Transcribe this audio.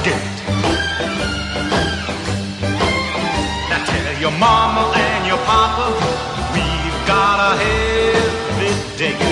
get. Now tell your mama and your papa we've got a heavy date.